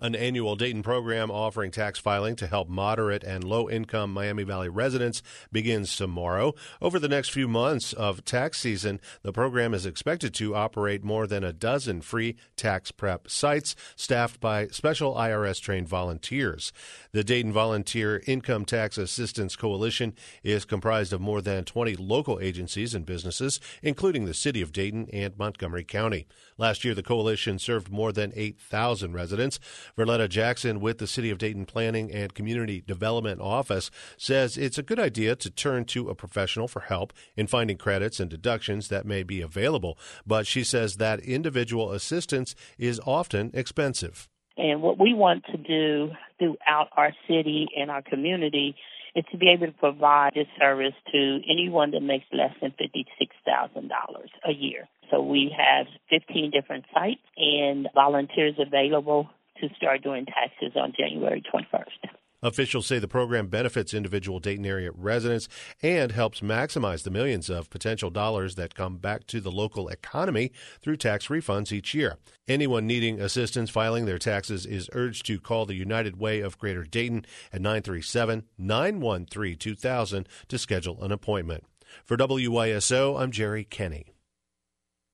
An annual Dayton program offering tax filing to help moderate and low-income Miami Valley residents begins tomorrow. Over the next few months of tax season, the program is expected to operate more than a dozen free tax prep sites staffed by special IRS-trained volunteers. The Dayton Volunteer Income Tax Assistance Coalition is comprised of more than 20 local agencies and businesses, including the City of Dayton and Montgomery County. Last year, the coalition served more than 8,000 residents. Verletta Jackson with the City of Dayton Planning and Community Development Office says it's a good idea to turn to a professional for help in finding credits and deductions that may be available, but she says that individual assistance is often expensive. And what we want to do throughout our city and our community is to be able to provide this service to anyone that makes less than $56,000 a year. So we have 15 different sites and volunteers available to start doing taxes on January 21st. Officials say the program benefits individual Dayton area residents and helps maximize the millions of potential dollars that come back to the local economy through tax refunds each year. Anyone needing assistance filing their taxes is urged to call the United Way of Greater Dayton at 937-913-2000 to schedule an appointment. For WYSO, I'm Jerry Kenny.